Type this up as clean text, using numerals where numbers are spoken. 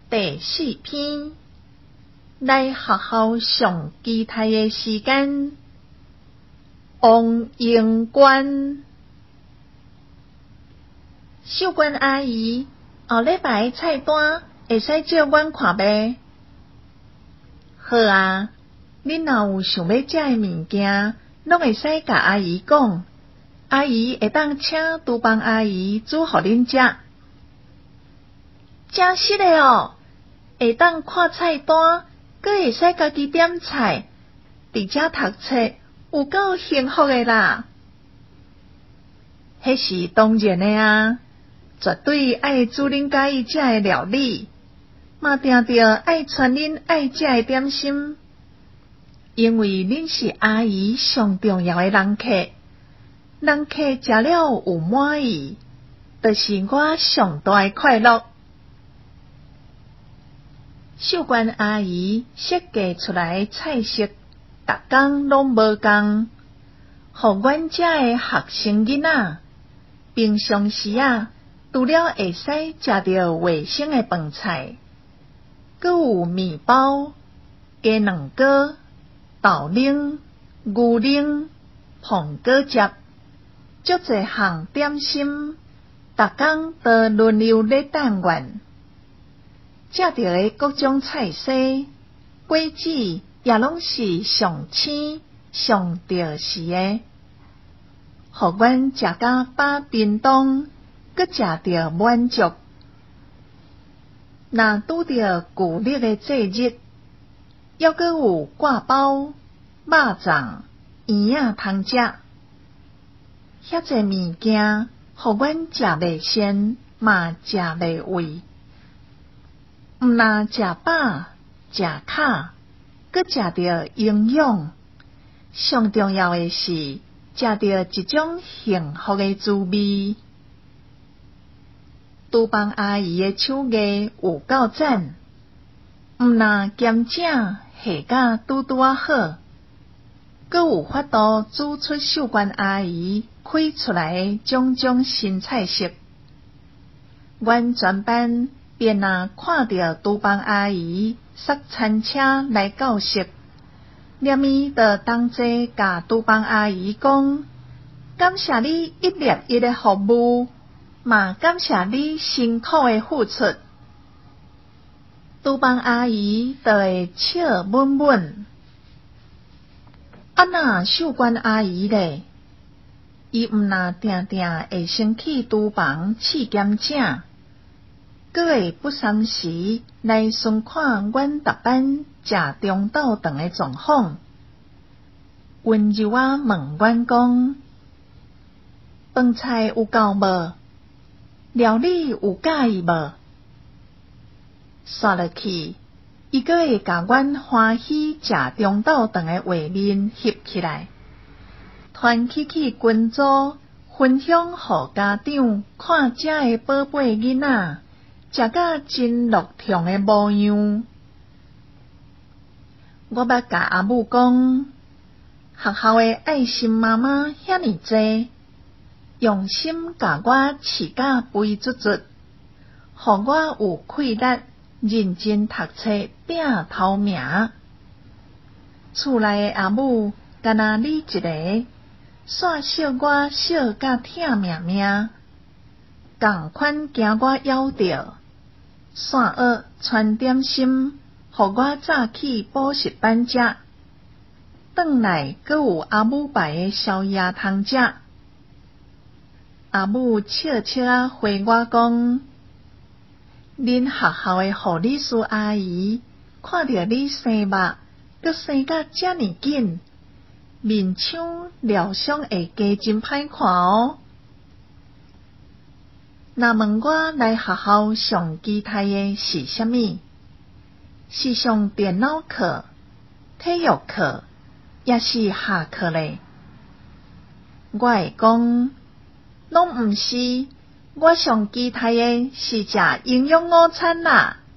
第4篇，来学校上基梯的时间。王英官，秀官阿姨，后礼拜菜单会使借阮看卖？好啊，恁若有想要食的物件，拢会使甲阿姨讲，阿姨会当请厨房阿姨煮互恁食。真实的哦，会当看菜单，阁会使家己点菜，伫遮读册，有够幸福的啦！迄是当然的啊，绝对爱煮恁喜欢食的料理，嘛定着爱传恁爱食的点心，因为恁是阿姨上重要的人客，人客食了有满意，就是我上大的快乐。秀官阿姨设计出来的菜色，逐工拢无共，互阮遮的学生囡仔平常时除了会使食到卫生的饭菜，阁有面包、鸡卵糕、豆奶、牛奶、苹果汁，足侪项点心，逐工都轮流咧等阮。食到的各种菜色、果子也拢是上鲜、上着时的，互阮食甲饱叮当，阁食着满足。若拄着旧历的节日，还阁有挂包、肉粽、圆仔通食，遐侪物件，互阮食袂惯，嘛食袂胃。毋若食饱、食卡，阁食着营养，上重要的是食着一种幸福的滋味。厨房阿姨的手艺有够赞，毋若咸正下甲拄拄好，阁有法度煮出秀官阿姨开出来的种种新菜色。阮全班便看到厨房阿姨塞餐车来教室，念伊就同齐甲厨房阿姨讲，感谢你一粒一的服务，嘛感谢你辛苦的付出。厨房阿姨就会笑稳稳。若秀官阿姨咧，伊毋若定定会生气厨房试咸正，阁会不三时来巡看阮逐班食中昼顿的状况，温柔问阮讲：饭菜有够无？料理有介意无？煞落去，伊阁会甲阮欢喜食中昼顿的画面翕起来，传起群组，分享互家长看遮的宝贝囡仔食甲真乐畅的模样。我捌甲阿母讲，学校的爱心妈妈遐尼济，用心甲我饲甲肥足足，互我有气力认真读册拼头名。厝内的阿母干那你一个，煞笑我笑甲疼命命，共款惊我夭着，线蚵传点心，互我早起补习班食，转来阁有阿母牌的宵夜通食。阿母笑笑回我讲，恁学校的护理师阿姨看到你生目，阁生甲遮尼紧，面相疗伤会加真歹看哦。若问我来学校上基梯的是啥物？是上电脑课、体育课，也是下课咧？我会讲，拢毋是，我上基梯的是食营养午餐啦。